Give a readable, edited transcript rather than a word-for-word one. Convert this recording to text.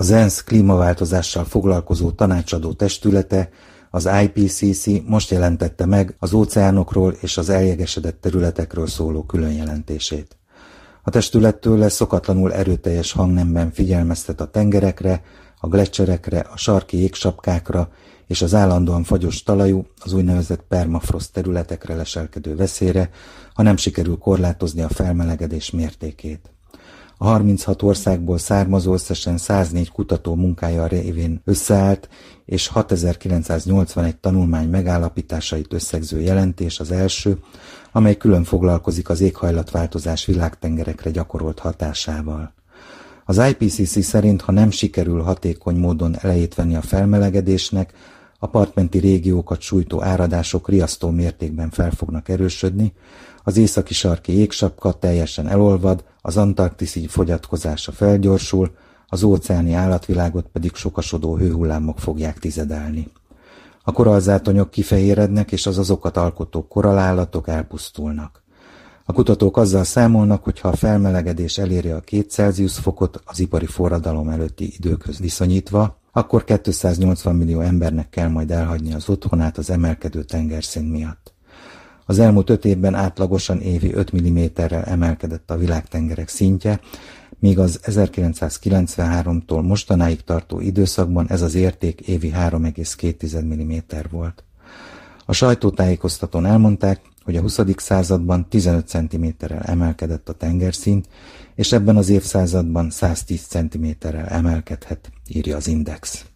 Az ENSZ klímaváltozással foglalkozó tanácsadó testülete, az IPCC most jelentette meg az óceánokról és az eljegesedett területekről szóló különjelentését. A testülettől szokatlanul erőteljes hangnemben figyelmeztet a tengerekre, a gleccserekre, a sarki jégsapkákra és az állandóan fagyos talajú, az úgynevezett permafrost területekre leselkedő veszélyre, ha nem sikerül korlátozni a felmelegedés mértékét. A 36 országból származó összesen 104 kutató munkája révén összeállt, és 6981 tanulmány megállapításait összegző jelentés az első, amely külön foglalkozik az éghajlatváltozás világtengerekre gyakorolt hatásával. Az IPCC szerint, ha nem sikerül hatékony módon elejét venni a felmelegedésnek, a partmenti régiókat sújtó áradások riasztó mértékben fel fognak erősödni, az északi sarki jégsapka teljesen elolvad, az antarktiszi fogyatkozása felgyorsul, az óceáni állatvilágot pedig sokasodó hőhullámok fogják tizedelni. A korallzátonyok kifehérednek, és az azokat alkotó korallállatok elpusztulnak. A kutatók azzal számolnak, hogy ha a felmelegedés eléri a 2 Celsius fokot az ipari forradalom előtti időkhöz viszonyítva, akkor 280 millió embernek kell majd elhagyni az otthonát az emelkedő tengerszint miatt. Az elmúlt 5 évben átlagosan évi 5 mm-rel emelkedett a világtengerek szintje, míg az 1993-tól mostanáig tartó időszakban ez az érték évi 3,2 mm volt. A sajtótájékoztatón elmondták, hogy a 20. században 15 cm-rel emelkedett a tengerszint, és ebben az évszázadban 110 cm-rel emelkedhet, írja az Index.